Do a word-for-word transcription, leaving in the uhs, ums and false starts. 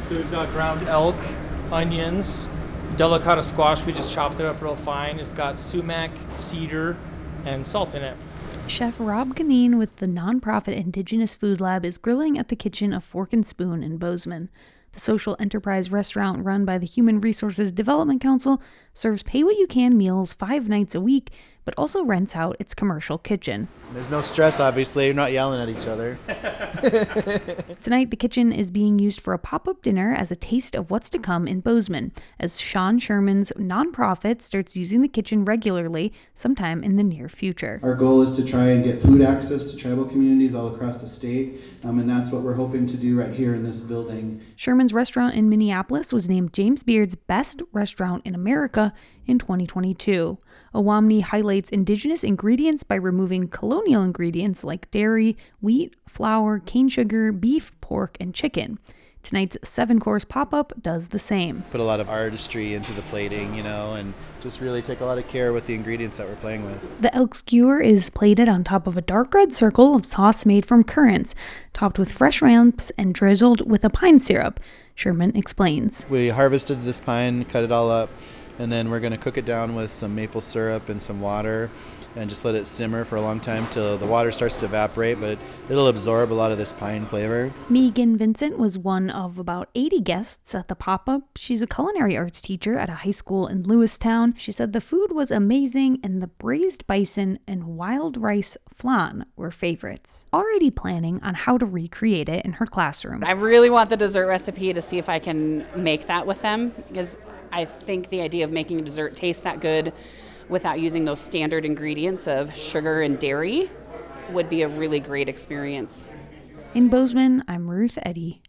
So we've got ground elk, onions, delicata squash. We just chopped it up real fine. It's got sumac, cedar, and salt in it. Chef Rob Ganine with the nonprofit Indigenous Food Lab is grilling at the kitchen of Fork and Spoon in Bozeman. The social enterprise restaurant run by the Human Resources Development Council serves pay-what-you-can meals five nights a week, but also rents out its commercial kitchen. There's no stress, obviously. You're not yelling at each other. Tonight, the kitchen is being used for a pop-up dinner as a taste of what's to come in Bozeman, as Sean Sherman's nonprofit starts using the kitchen regularly sometime in the near future. Our goal is to try and get food access to tribal communities all across the state, um, and that's what we're hoping to do right here in this building. Sherman's restaurant in Minneapolis was named James Beard's Best Restaurant in America in twenty twenty-two. Owamni highlights indigenous ingredients by removing colonial ingredients like dairy, wheat, flour, cane sugar, beef, pork, and chicken. Tonight's seven-course pop-up does the same. Put a lot of artistry into the plating, you know, and just really take a lot of care with the ingredients that we're playing with. The elk skewer is plated on top of a dark red circle of sauce made from currants, topped with fresh ramps and drizzled with a pine syrup. Sherman explains. We harvested this pine, cut it all up, and then we're going to cook it down with some maple syrup and some water and just let it simmer for a long time till the water starts to evaporate, but it'll absorb a lot of this pine flavor. Megan Vincent was one of about eighty guests at the pop-up. She's a culinary arts teacher at a high school in Lewistown. She said the food was amazing and the braised bison and wild rice flan were favorites. Already planning on how to recreate it in her classroom. I really want the dessert recipe to see if I can make that with them, because I think the idea of making a dessert taste that good without using those standard ingredients of sugar and dairy would be a really great experience. In Bozeman, I'm Ruth Eddy.